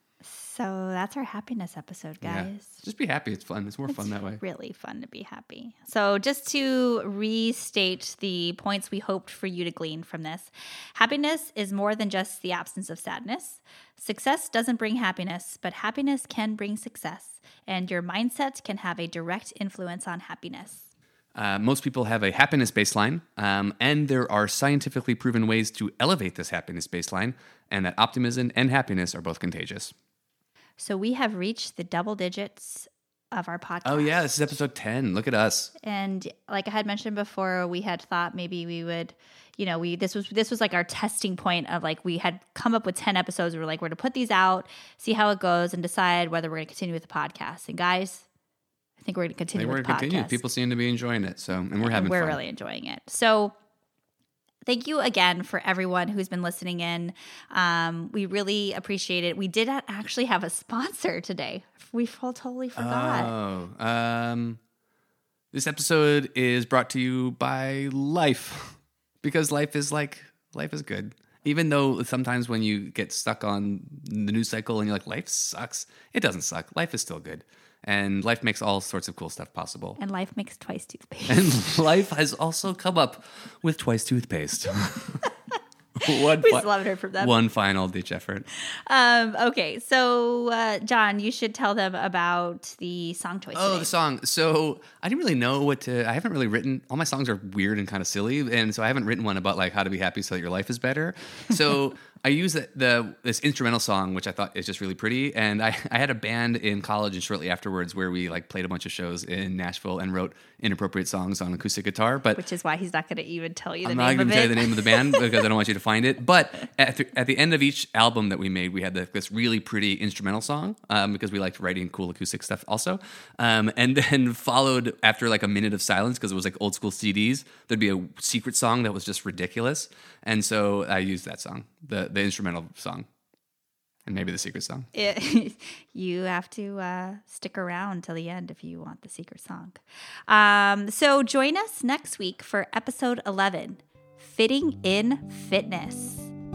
So that's our happiness episode, guys. Yeah. Just be happy. It's fun. It's more it's fun that way. Really fun to be happy. So just to restate the points we hoped for you to glean from this, happiness is more than just the absence of sadness. Success doesn't bring happiness, but happiness can bring success. And your mindset can have a direct influence on happiness. Uh, most people have a happiness baseline, um, and there are scientifically proven ways to elevate this happiness baseline, and that optimism and happiness are both contagious. So we have reached the double digits of our podcast. Oh, yeah, this is episode ten. Look at us. And like I had mentioned before, we had thought maybe we would, you know, we this was this was like our testing point of like we had come up with ten episodes. We were like, we're going to put these out, see how it goes, and decide whether we're going to continue with the podcast. And guys, I think we're going to continue with the podcast. Continue. People seem to be enjoying it, so and we're having we're fun. We're really enjoying it. So thank you again for everyone who's been listening in. Um, we really appreciate it. We did actually have a sponsor today. We totally forgot. Oh, um, this episode is brought to you by Life, because life is like life is good. Even though sometimes when you get stuck on the news cycle and you're like, life sucks, it doesn't suck. Life is still good. And Life makes all sorts of cool stuff possible. And Life makes Twice toothpaste. And Life has also come up with Twice toothpaste. one we fi- still haven't heard from them. One final ditch effort. Um, okay, so uh, John, you should tell them about the song choice. Oh, today. the song. So I didn't really know what to. I haven't really written. All my songs are weird and kind of silly, and so I haven't written one about like how to be happy so that your life is better. So I used the, the this instrumental song, which I thought is just really pretty. And I, I had a band in college and shortly afterwards where we like played a bunch of shows in Nashville and wrote inappropriate songs on acoustic guitar. But which is why he's not going to even tell you the I'm name not of going it. to tell you the name of the band because I don't want you to find it. But at the, at the end of each album that we made, we had the, this really pretty instrumental song um, because we liked writing cool acoustic stuff also. Um, and then followed after like a minute of silence because it was like old school C Ds. There'd be a secret song that was just ridiculous. And so I used that song, the, the instrumental song. And maybe the secret song. It, you have to uh, stick around till the end if you want the secret song. Um, so join us next week for episode eleven, Fitting in Fitness.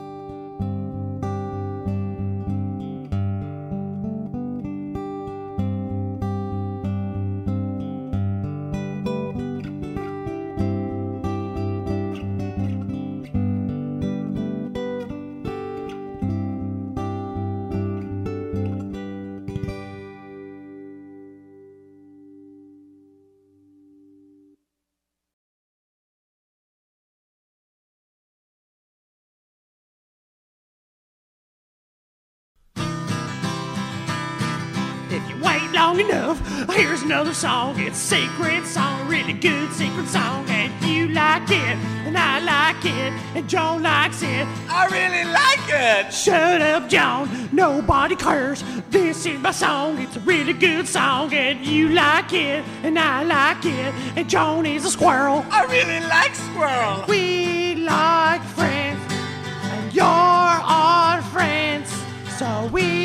If you wait long enough, here's another song. It's a secret song, really good secret song. And you like it, and I like it, and John likes it. I really like it! Shut up, John, nobody cares. This is my song, it's a really good song. And you like it, and I like it, and John is a squirrel. I really like squirrel! We like friends, and you're our friends. So we